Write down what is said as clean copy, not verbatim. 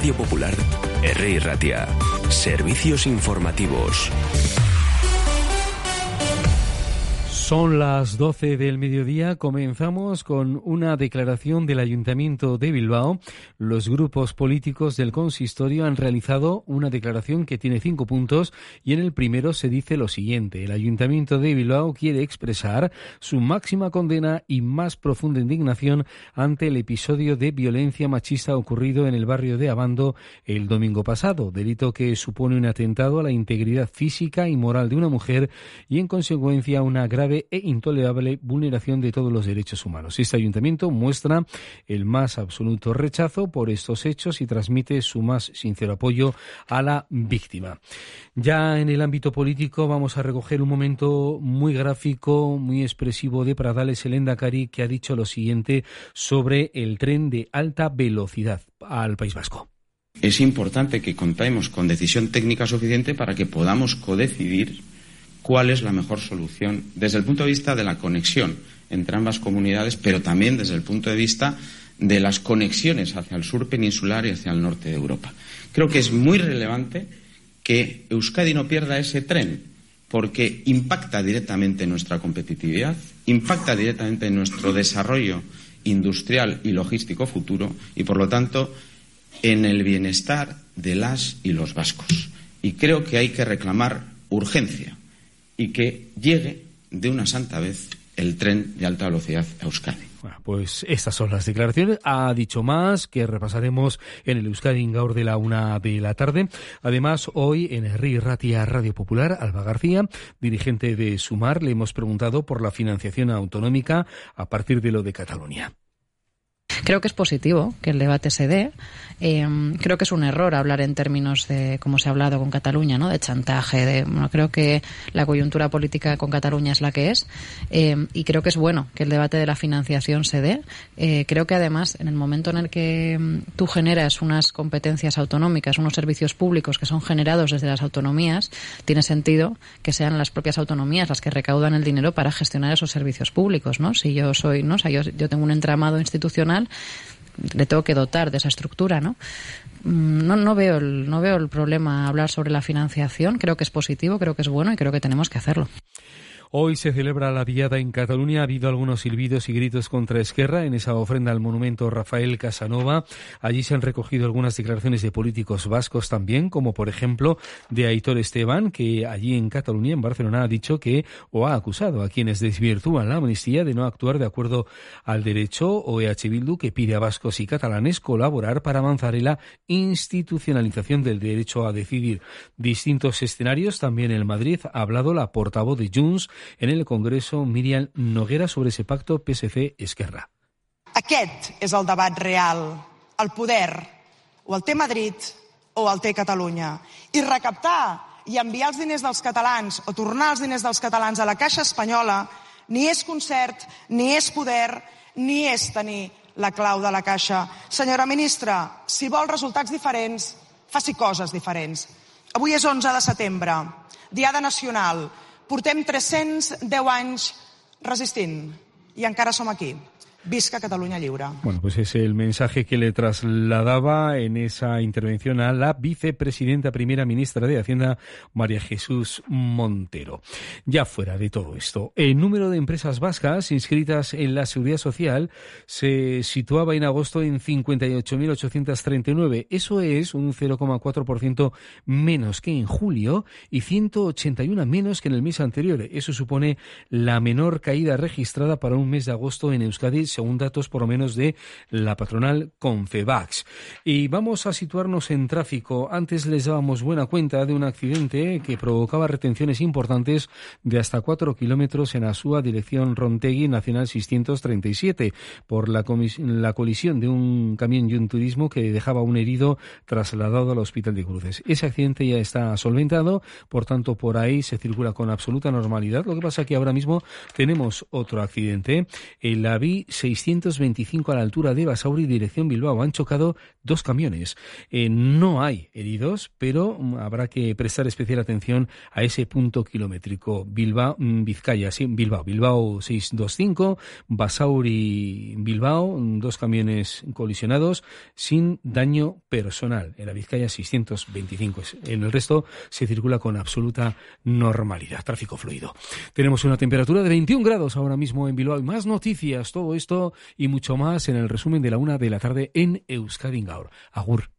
Radio Popular, R. Ratia. Servicios informativos. Son las 12 del mediodía. Comenzamos con una declaración del Ayuntamiento de Bilbao. Los grupos políticos del consistorio han realizado una declaración que tiene 5 puntos y en el primero se dice lo siguiente. El Ayuntamiento de Bilbao quiere expresar su máxima condena y más profunda indignación ante el episodio de violencia machista ocurrido en el barrio de Abando el domingo pasado, delito que supone un atentado a la integridad física y moral de una mujer y en consecuencia una grave e intolerable vulneración de todos los derechos humanos. Este ayuntamiento muestra el más absoluto rechazo por estos hechos y transmite su más sincero apoyo a la víctima. Ya en el ámbito político vamos a recoger un momento muy gráfico, muy expresivo de Pradales, el Lehendakari, que ha dicho lo siguiente sobre el tren de alta velocidad al País Vasco. Es importante que contemos con decisión técnica suficiente para que podamos codecidir cuál es la mejor solución desde el punto de vista de la conexión entre ambas comunidades, pero también desde el punto de vista de las conexiones hacia el sur peninsular y hacia el norte de Europa. Creo que es muy relevante que Euskadi no pierda ese tren, porque impacta directamente en nuestra competitividad, impacta directamente en nuestro desarrollo industrial y logístico futuro y, por lo tanto, en el bienestar de las y los vascos. Y creo que hay que reclamar urgencia y que llegue de una santa vez el tren de alta velocidad a Euskadi. Bueno, pues estas son las declaraciones. Ha dicho más que repasaremos en el Euskadi Gaur de la 1 de la tarde. Además, hoy en R. Ratia Radio Popular, Alba García, dirigente de Sumar, le hemos preguntado por la financiación autonómica a partir de lo de Cataluña. Creo que es positivo que el debate se dé. Creo que es un error hablar en términos de, como se ha hablado con Cataluña, ¿no?, de chantaje. Creo que la coyuntura política con Cataluña es la que es y creo que es bueno que el debate de la financiación se dé. Creo que además, en el momento en el que tú generas unas competencias autonómicas, unos servicios públicos que son generados desde las autonomías, tiene sentido que sean las propias autonomías las que recaudan el dinero para gestionar esos servicios públicos, ¿no? Si yo soy, ¿no?, o sea, yo tengo un entramado institucional, le tengo que dotar de esa estructura, ¿no? No veo el problema hablar sobre la financiación. Creo que es positivo, creo que es bueno y creo que tenemos que hacerlo. Hoy se celebra la Diada en Cataluña. Ha habido algunos silbidos y gritos contra Esquerra en esa ofrenda al monumento Rafael Casanova. Allí se han recogido algunas declaraciones de políticos vascos también, como por ejemplo de Aitor Esteban, que allí en Cataluña, en Barcelona, ha dicho que, o ha acusado a quienes desvirtúan la amnistía de no actuar de acuerdo al derecho, o EH Bildu, que pide a vascos y catalanes colaborar para avanzar en la institucionalización del derecho a decidir. Distintos escenarios. También en Madrid ha hablado la portavoz de Junts en el Congreso, Míriam Noguera, sobre ese pacto PSC-Esquerra. Aquest és el debat real. El poder o el té Madrid o el té Catalunya. I recaptar i enviar els diners dels catalans o tornar els diners dels catalans a la Caixa Espanyola ni és concert, ni és poder, ni és tenir la clau de la Caixa. Senyora ministra, si vol resultats diferents, faci coses diferents. Avui és 11 de setembre, Diada Nacional. Portem 310 anys resistint i encara som aquí. Visca Cataluña Lliure. Bueno, pues es el mensaje que le trasladaba en esa intervención a la vicepresidenta primera ministra de Hacienda, María Jesús Montero. Ya fuera de todo esto, el número de empresas vascas inscritas en la Seguridad Social se situaba en agosto en 58.839. Eso es un 0,4% menos que en julio y 181 menos que en el mes anterior. Eso supone la menor caída registrada para un mes de agosto en Euskadi, según datos por lo menos de la patronal Confebask. Y vamos a situarnos en tráfico. Antes les dábamos buena cuenta de un accidente que provocaba retenciones importantes de hasta 4 kilómetros en Asúa, dirección Rontegui, Nacional 637, por la colisión de un camión y un turismo que dejaba un herido trasladado al Hospital de Cruces. Ese accidente ya está solventado, por tanto por ahí se circula con absoluta normalidad. Lo que pasa es que ahora mismo tenemos otro accidente. En la B6 625 a la altura de Basauri, dirección Bilbao. Han chocado 2 camiones. No hay heridos, pero habrá que prestar especial atención a ese punto kilométrico. Bilbao, Vizcaya, sí, Bilbao 625, Basauri, Bilbao, 2 camiones colisionados sin daño personal. En la Vizcaya 625. En el resto se circula con absoluta normalidad. Tráfico fluido. Tenemos una temperatura de 21 grados ahora mismo en Bilbao. Y más noticias, todo esto y mucho más en el resumen de la 1 de la tarde en Euskadi Gaur. Agur.